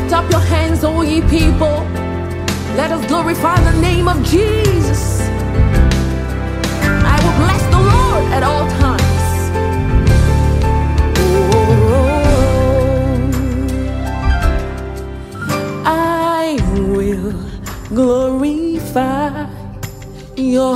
Lift up your hands, O ye people. Let us glorify the name of Jesus. I will bless the Lord at all times. Oh, I will glorify your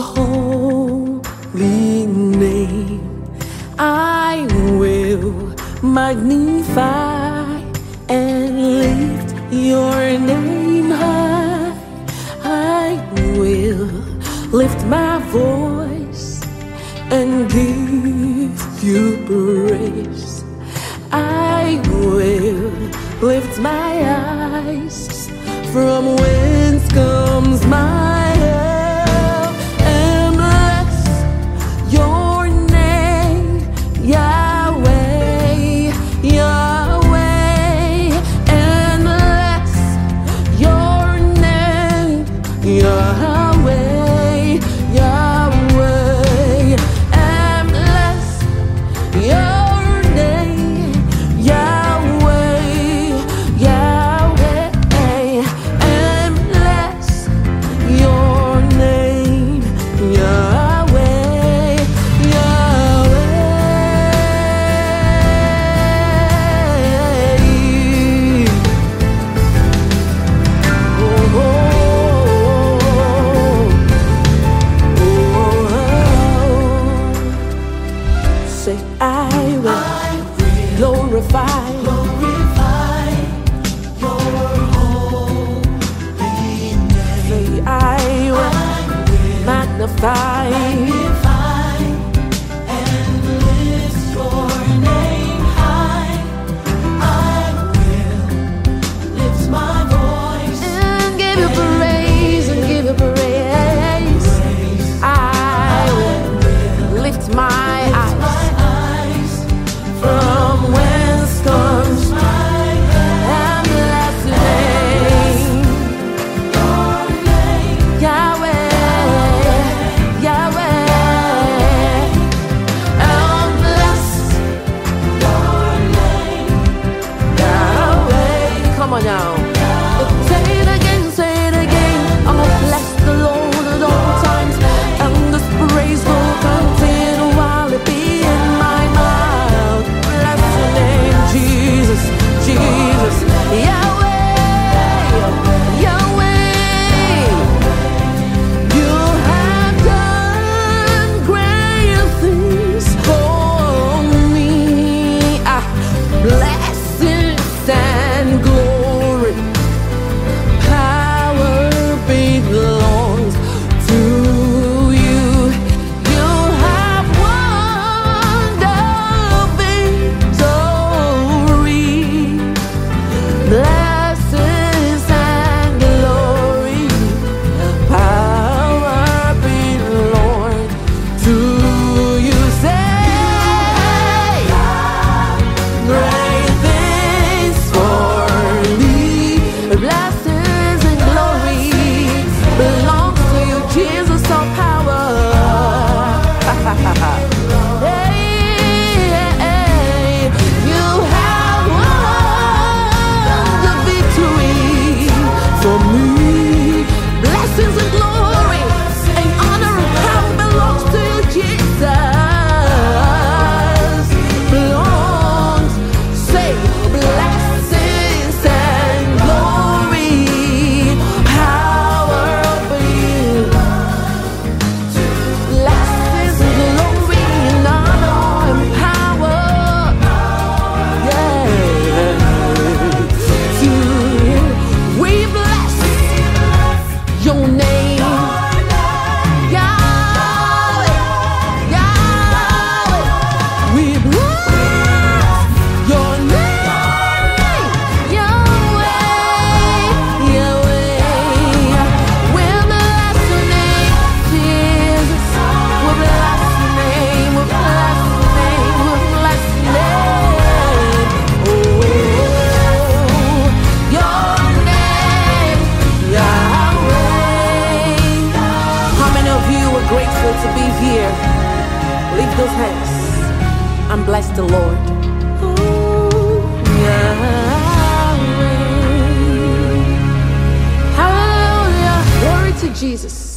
holy name. I will magnify and lift your name high. I will lift my voice and give you praise. I will lift my eyes from whence comes my help, and bless your name, Yahweh, Yahweh, and bless your name, Yahweh, Yahweh, and bless your name, Yahweh, Yahweh, and bless your name, Yahweh, Yahweh. Oh, oh, oh, oh. Say, I will glorify your holy name. Say, I will magnify And lift your name high. I will lift my voice and give you praise and give you praise. I will lift my eyes eyes from whence comes my and bless your name, your name. Yahweh, Yahweh. Jesus.